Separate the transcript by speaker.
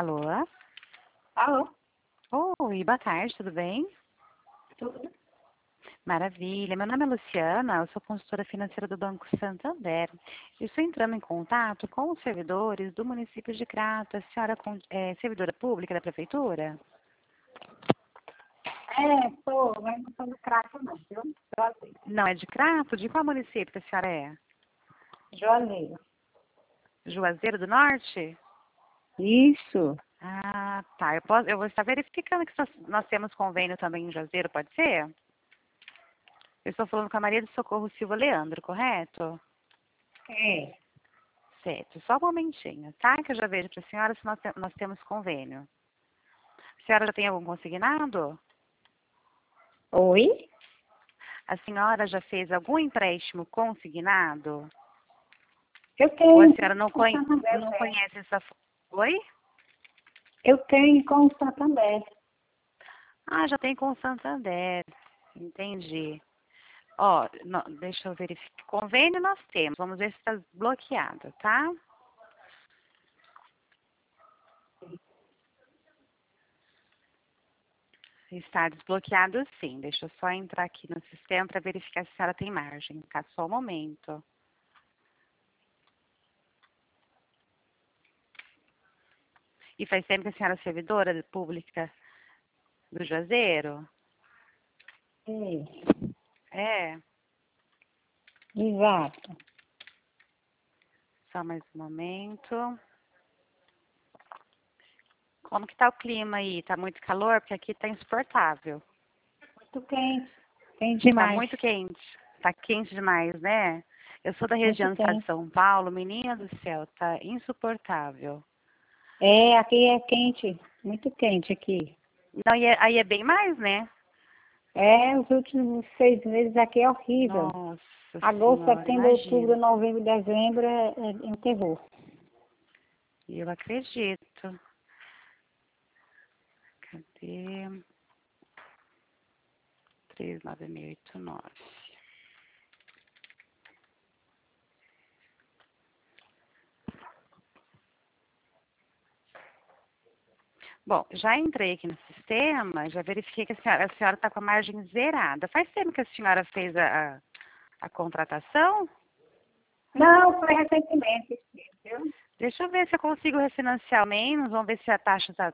Speaker 1: Alô?
Speaker 2: Alô?
Speaker 1: Oi, boa tarde, tudo bem?
Speaker 2: Tudo?
Speaker 1: Maravilha. Meu nome é Luciana, eu sou consultora financeira do Banco Santander. Estou entrando em contato com os servidores do município de Crato. A senhora é servidora pública da prefeitura?
Speaker 2: Mas não sou do Crato não, viu? Juazeiro.
Speaker 1: Não, é de Crato? De qual município que a senhora é?
Speaker 2: Juazeiro.
Speaker 1: Juazeiro do Norte?
Speaker 2: Isso.
Speaker 1: Ah, tá. Eu vou estar verificando que nós temos convênio também em Juazeiro, pode ser? Eu estou falando com a Maria do Socorro Silva Leandro, correto?
Speaker 2: É.
Speaker 1: Certo, só um momentinho, tá? Que eu já vejo para a senhora se nós temos convênio. A senhora já tem algum consignado?
Speaker 2: Oi?
Speaker 1: A senhora já fez algum empréstimo consignado?
Speaker 2: Eu
Speaker 1: Ou a
Speaker 2: tenho
Speaker 1: senhora não,
Speaker 2: com o Santander.
Speaker 1: não conhece essa... Oi?
Speaker 2: Eu tenho com o Santander.
Speaker 1: Ah, já tem com o Santander. Entendi. Ó, deixa eu verificar. Convênio nós temos. Vamos ver se está bloqueado, tá? Está desbloqueado sim. Deixa eu só entrar aqui no sistema para verificar se a senhora tem margem. Tá? Só um momento. E faz tempo que a senhora é servidora pública do Juazeiro? É.
Speaker 2: Exato.
Speaker 1: Só mais um momento. Como que tá o clima aí? Tá muito calor? Porque aqui tá insuportável.
Speaker 2: Muito quente. Tem
Speaker 1: Tá
Speaker 2: demais.
Speaker 1: muito quente. Tá quente demais, né? Eu sou da
Speaker 2: Muito
Speaker 1: região do estado de
Speaker 2: quente.
Speaker 1: São Paulo. Menina do céu, tá insuportável.
Speaker 2: É, aqui é quente. Muito quente aqui.
Speaker 1: Não, aí é bem mais, né?
Speaker 2: É, os últimos 6 meses aqui é horrível.
Speaker 1: Nossa
Speaker 2: Agosto,
Speaker 1: senhora,
Speaker 2: setembro, outubro,
Speaker 1: imagino.
Speaker 2: novembro, dezembro é um terror.
Speaker 1: Eu acredito. Cadê? 39689. Bom, já entrei aqui no sistema, já verifiquei que a senhora está com a margem zerada. Faz tempo que a senhora fez a contratação?
Speaker 2: Não, foi recentemente, viu?
Speaker 1: Deixa eu ver se eu consigo refinanciar menos. Vamos ver se a taxa está